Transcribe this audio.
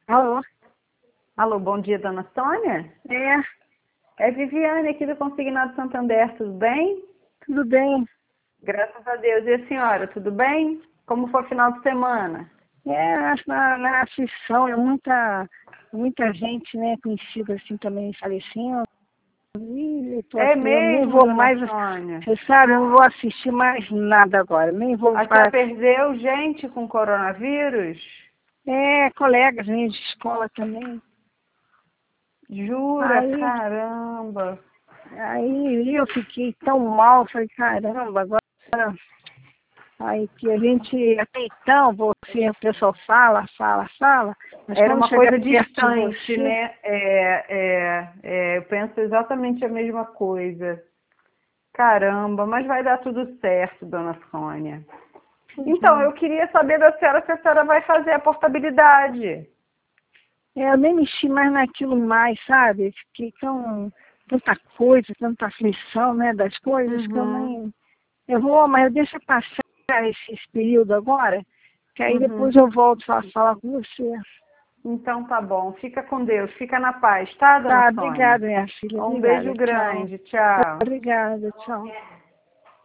Alô? Alô, bom dia, dona Sônia? É, É Viviane aqui do Consignado Santander, tudo bem? tudo bem. Graças a Deus. E a senhora, tudo bem? Como foi o final de semana? Na aflição, muita gente, né, conhecida assim também falecendo. E eu tô É assim, eu nem mesmo, vou dona mais, Sônia? você sabe, eu não vou assistir mais nada agora. Nem vou A senhora para. perdeu gente com coronavírus? Colegas minhas de escola também. Jura? Aí, Caramba! aí eu fiquei tão mal, falei, caramba, agora. Aí que a gente até então, você, o pessoal fala, mas Era quando uma chega coisa perto de distante, você, né? Eu penso exatamente a mesma coisa. Caramba, mas vai dar tudo certo, dona Sônia. Então, eu queria saber da senhora se a senhora vai fazer a portabilidade. eu nem mexi mais naquilo mais, sabe? Fiquei tanta coisa, tanta aflição, né, das coisas que eu Uhum, nem. Mas eu deixo passar esse período agora, que aí depois uhum. eu volto a falar com você. Então tá bom. Fica com Deus, fica na paz, tá, dona Tá, Sônia? obrigada, minha filha, Um beijo obrigada, tchau. grande, tchau. Obrigada, tchau.